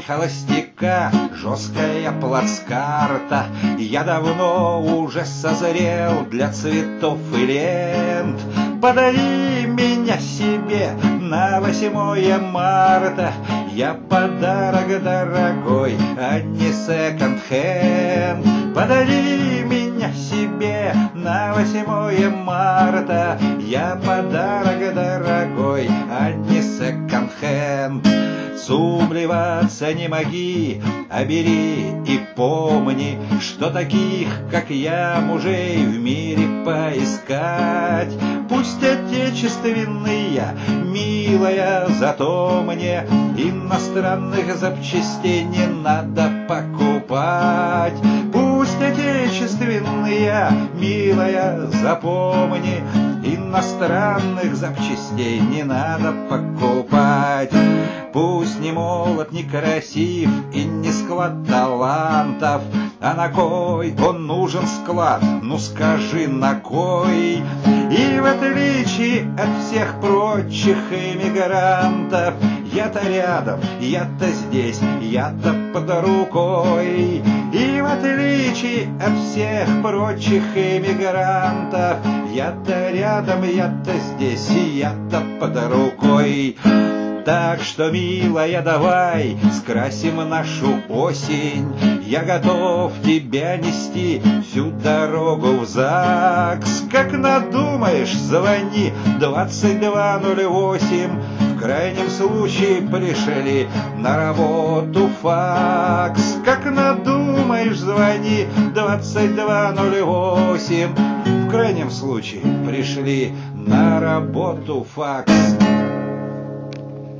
холостяка, жесткая плацкарта. Я давно уже созрел для цветов и лент. Подари меня себе на 8 марта. Я подарок дорогой, а не секонд-хенд. Подари меня себе на 8 марта. Я подарок дорогой, а не секонд-хенд. Сумлеваться не моги, а бери и помни, что таких, как я, мужей в мире поискать. Пусть отечественные, милая, зато мне иностранных запчастей не надо покупать. Пусть отечественные, милая, запомни, иностранных запчастей не надо покупать. Пусть не молод, не красив и не склад талантов, а на кой он нужен склад, ну скажи, на кой? И в отличие от всех прочих эмигрантов, я-то рядом, я-то здесь, я-то под рукой. И в отличие от всех прочих эмигрантов, я-то рядом, я-то здесь, я-то под рукой. Так что, милая, давай скрасим нашу осень. Я готов тебя нести всю дорогу в ЗАГС. Как надумаешь, звони 2208. В крайнем случае пришли на работу факс. Как надумаешь, звони 2208. В крайнем случае пришли на работу факс.